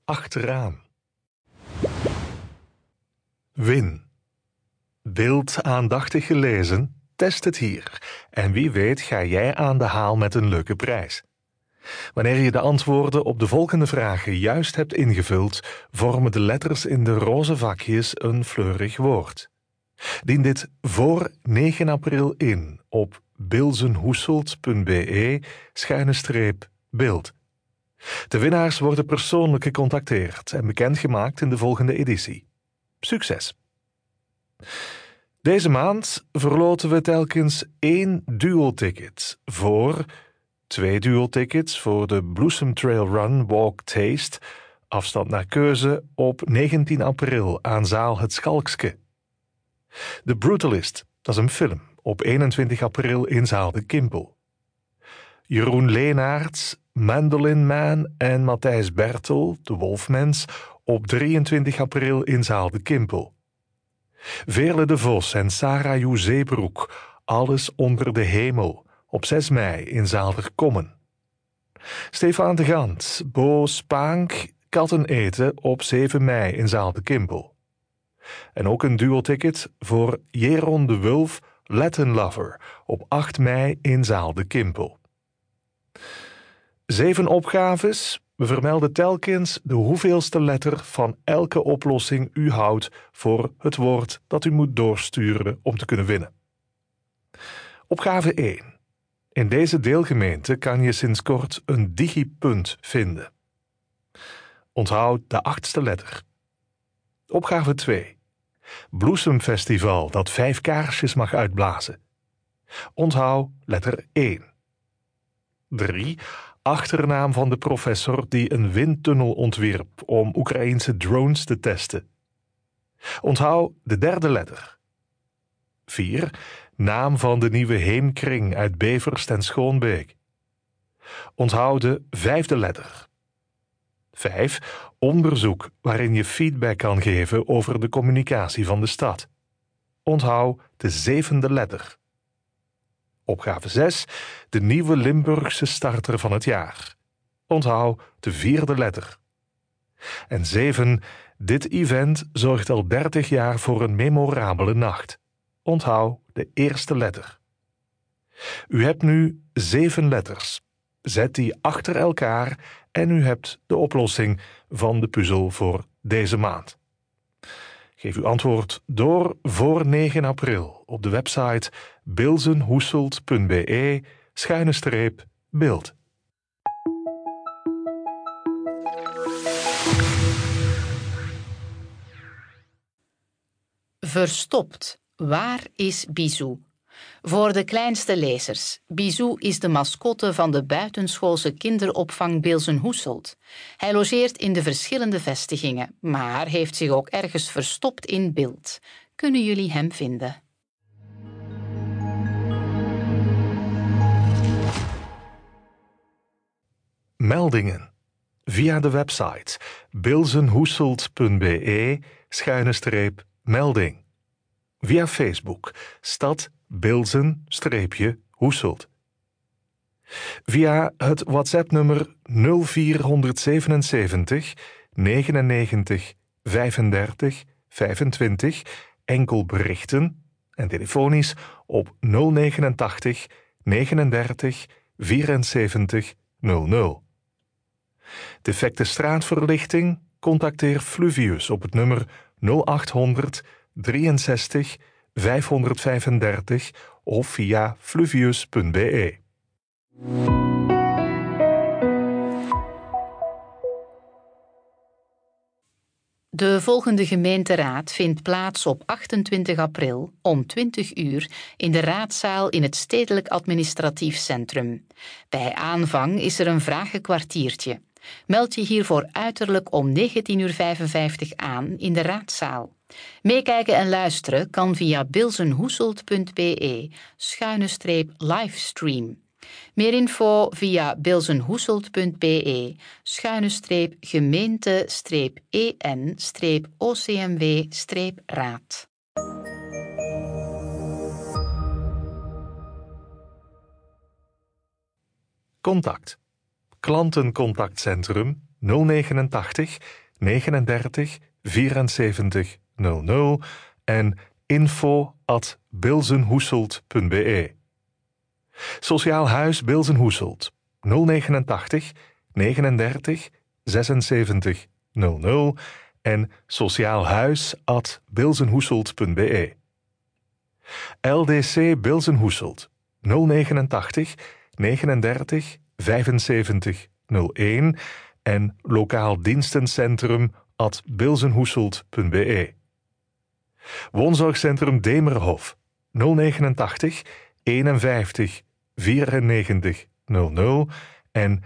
achteraan. Win. Beeld aandachtig gelezen? Test het hier. En wie weet ga jij aan de haal met een leuke prijs. Wanneer je de antwoorden op de volgende vragen juist hebt ingevuld, vormen de letters in de roze vakjes een fleurig woord. Dien dit voor 9 april in op bilzenhoeselt.be/beeld. De winnaars worden persoonlijk gecontacteerd en bekendgemaakt in de volgende editie. Succes! Deze maand verloten we telkens 1 duo-ticket voor 2 duo-tickets voor de Bloesem Trail Run Walk Taste, afstand naar keuze, op 19 april aan zaal Het Schalkske. The Brutalist, dat is een film, op 21 april in zaal De Kimpel. Jeroen Leenaerts, Mandolin Man en Matthijs Bertel, de Wolfmens, op 23 april in zaal De Kimpel. Veerle de Vos en Sarah Joe Zeebroek, Alles onder de hemel, op 6 mei in zaal Der Kommen. Stefan de Gant, Bo Spaank, Katten eten, op 7 mei in zaal De Kimpel. En ook een duo-ticket voor Jeroen de Wulf, Latin Lover, op 8 mei in zaal De Kimpel. 7 opgaves. We vermelden telkens de hoeveelste letter van elke oplossing u houdt voor het woord dat u moet doorsturen om te kunnen winnen. Opgave 1. In deze deelgemeente kan je sinds kort een digipunt vinden. Onthoud de 8e letter. Opgave 2. Bloesemfestival dat 5 kaarsjes mag uitblazen. Onthoud letter 1. 3. Achternaam van de professor die een windtunnel ontwierp om Oekraïense drones te testen. Onthoud de 3e letter. 4. Naam van de nieuwe heemkring uit Beverst en Schoonbeek. Onthoud de 5e letter. 5. Onderzoek waarin je feedback kan geven over de communicatie van de stad. Onthoud de 7e letter. Opgave 6. De nieuwe Limburgse starter van het jaar. Onthoud de 4e letter. En 7. Dit event zorgt al 30 jaar voor een memorabele nacht. Onthoud de 1e letter. U hebt nu 7 letters. Zet die achter elkaar en u hebt de oplossing van de puzzel voor deze maand. Geef uw antwoord door voor 9 april op de website bilzenhoeselt.be/beeld. Verstopt. Waar is Bisou? Voor de kleinste lezers. Bisou is de mascotte van de buitenschoolse kinderopvang Bilzenhoeselt. Hij logeert in de verschillende vestigingen, maar heeft zich ook ergens verstopt in beeld. Kunnen jullie hem vinden? Meldingen. Via de website bilzenhoeselt.be/melding. Via Facebook Stad Bilzen-Hoeselt. Via het WhatsApp-nummer 0477 99 35 25 enkel berichten en telefonisch op 089 39 74 00. Defecte straatverlichting? Contacteer Fluvius op het nummer 0800 63 535 of via fluvius.be. De volgende gemeenteraad vindt plaats op 28 april om 20 uur in de raadzaal in het Stedelijk Administratief Centrum. Bij aanvang is er een vragenkwartiertje. Meld je hiervoor uiterlijk om 19:55 uur aan in de raadzaal. Meekijken en luisteren kan via bilzenhoeselt.be/livestream. Meer info via bilzenhoeselt.be/gemeente-en-ocmw-raad. Contact. Klantencontactcentrum 089 39 74 00 en info@bilzenhoeselt.be. Sociaal Huis Bilzenhoeselt 089 39 76 00 en sociaalhuis@bilzenhoeselt.be. LDC Bilzenhoeselt 089 39 75 01 en lokaal dienstencentrum@bilzenhoeselt.be. Woonzorgcentrum Demerhof 089 51 94 00 en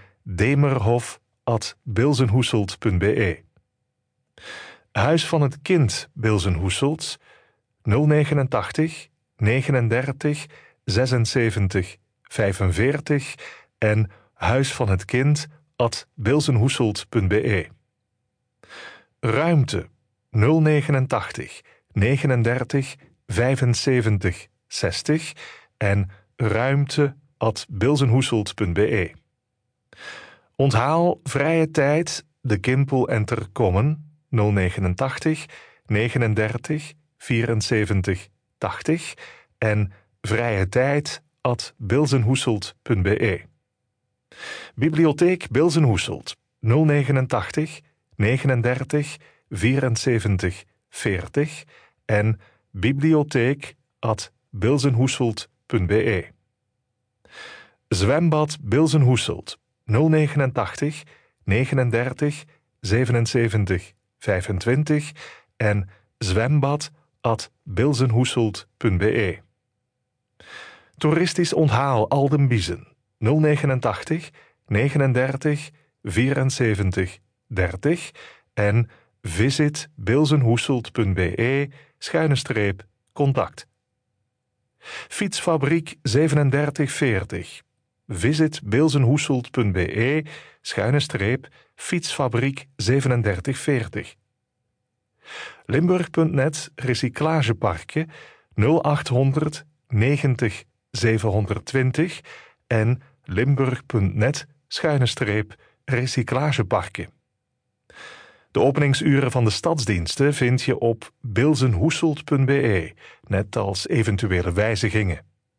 demerhof@bilzenhoeselt.be. Huis van het Kind Bilzenhoeselt 089 39 76 45 en huisvanhetkind@bilzenhoeselt.be. Ruimte 089 39 75 60 en ruimte@bilzenhoeselt.be. Onthaal vrije tijd de Kimpel en Terkommen 089 39 74 80 en vrije tijd@bilzenhoeselt.be. Bibliotheek Bilzenhoeselt 089 39 74 40 en bibliotheek@bilzenhoeselt.be. Zwembad Bilzenhoeselt 089 39 77 25 en zwembad@bilzenhoeselt.be. Toeristisch onthaal Aldenbiezen 089 39 74 30 en visitbilzenhoeselt.be/contact. Fietsfabriek 3740 visitbilzenhoeselt.be/fietsfabriek 3740. Limburg.net Recyclageparken 0800 90 720 en limburg.net/recyclageparken. De openingsuren van de stadsdiensten vind je op bilzenhoeselt.be, net als eventuele wijzigingen.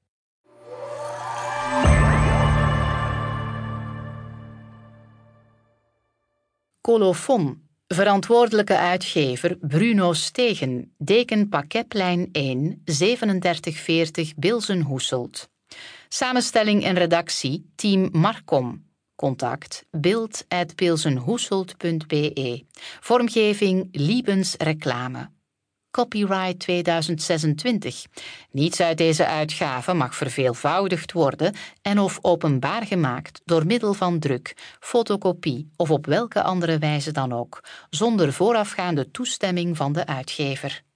Colofon. Verantwoordelijke uitgever Bruno Stegen, Deken Pakeplijn 1, 3740 Bilzenhoeselt. Samenstelling en redactie Team Marcom. Contact bild@bilzenhoeselt.be. Vormgeving Liebens Reclame. Copyright 2026. Niets uit deze uitgave mag verveelvoudigd worden en of openbaar gemaakt door middel van druk, fotocopie of op welke andere wijze dan ook, zonder voorafgaande toestemming van de uitgever.